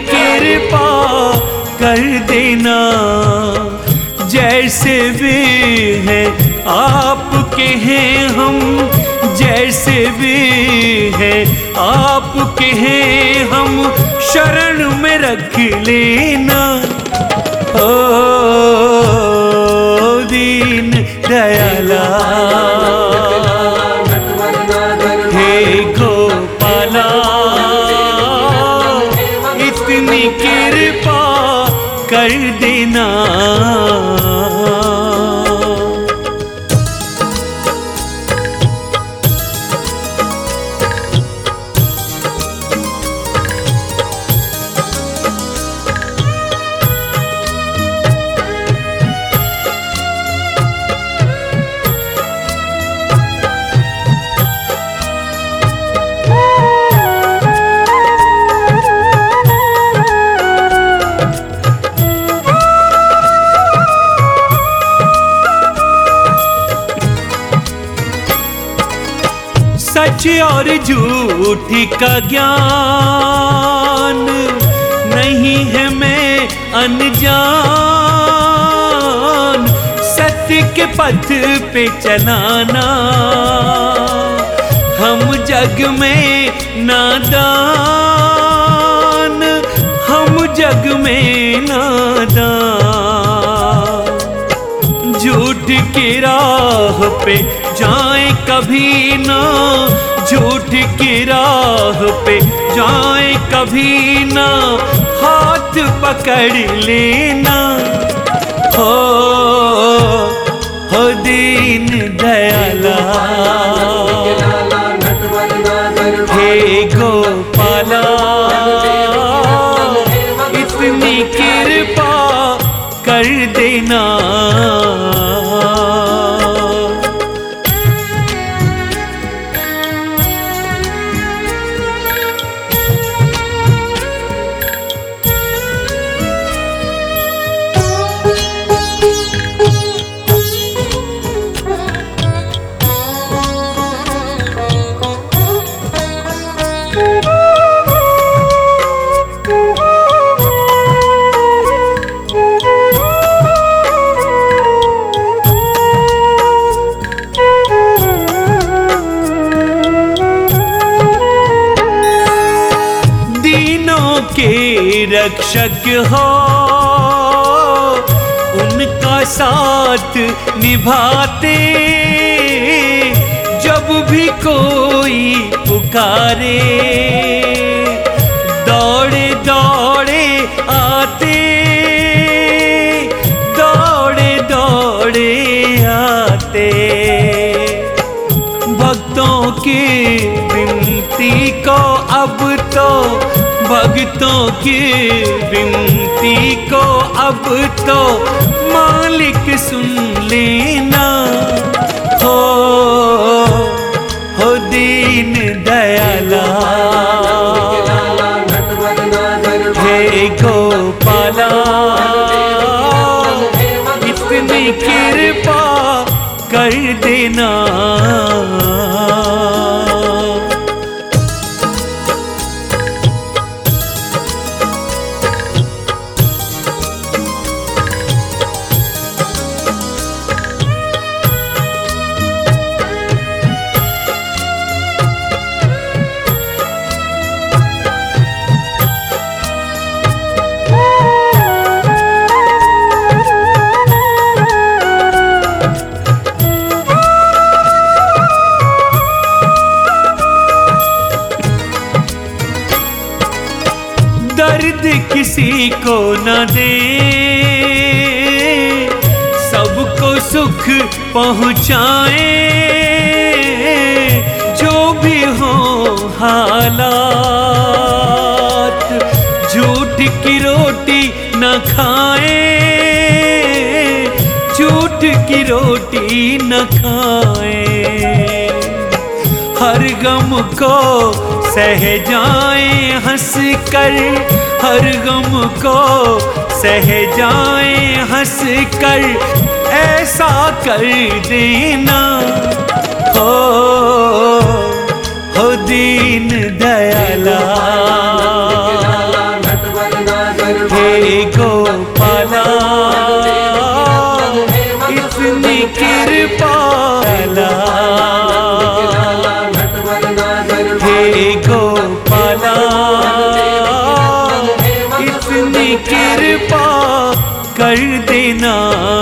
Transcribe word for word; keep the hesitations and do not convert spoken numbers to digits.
कृपा कर देना। जैसे वे हैं आपके हैं हम, जैसे वे हैं आपके हैं हम, शरण में रख लेना। ओ दीन दयाला हे गोपाला, इतनी कृपा कर देना। सच और झूठ का ज्ञान नहीं है मैं अनजान, सत्य के पथ पे चलाना हम जग में नादान, हम जग में नादान। झूठ की राह पे जाए कभी ना, झूठ की राह पे जाए कभी ना, हाथ पकड़ लेना। हो हो दीन दयाला हे गोपाला, इतनी कृपा कर देना। के रक्षक हो उनका साथ निभाते, जब भी कोई पुकारे दौड़े दौड़े आते, दौड़े दौड़े आते। भक्तों की विनती को अब तो, भक्तों की विनती को अब तो मालिक सुन लेना। हो हो दीन दयाला हे गोपाला, इतनी कृपा कर देना। दर्द किसी को न दे, सबको सुख पहुँचाए, जो भी हो हालात, झूठ की रोटी न खाए, झूठ की रोटी न खाए। हर गम को सह जाए हंस कर, हर गम को सह जाए हंस कर, ऐसा कर देना। हो हो दीन दयाला गोपाला इतनी कृपा हे गोपाला इतनी कृपा कर देना